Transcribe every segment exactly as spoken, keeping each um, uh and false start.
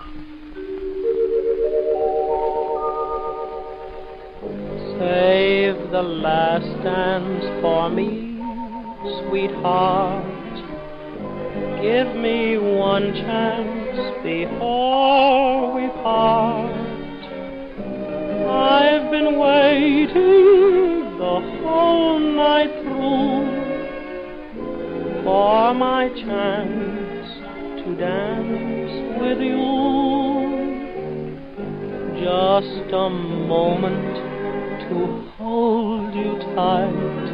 Save the last dance for me, sweetheart. Give me one chance before we part. I've been waiting the whole night through for my chance to dance with you. Just a moment to hold you tight,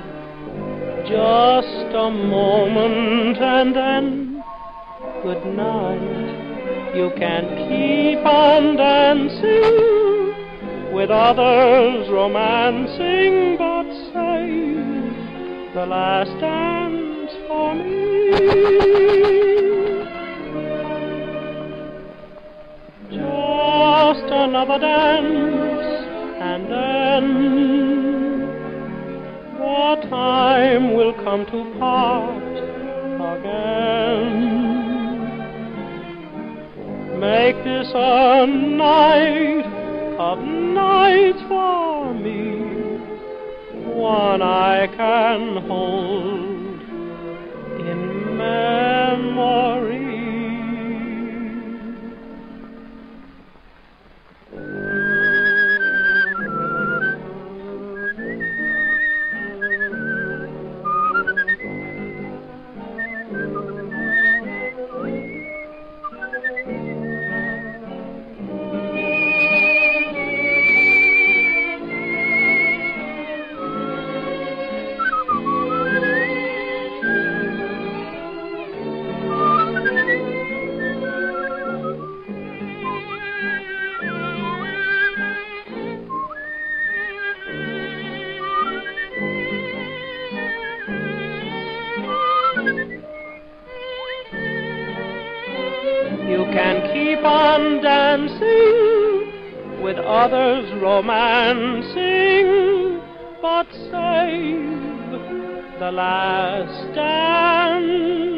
just a moment and then good night. You can keep on dancing with others romancing, but save the last dance for me. Just another dance and then the time will come to part again. Make this a night of nights for me, one I can hold in memory. You can keep on dancing with others romancing, but save the last dance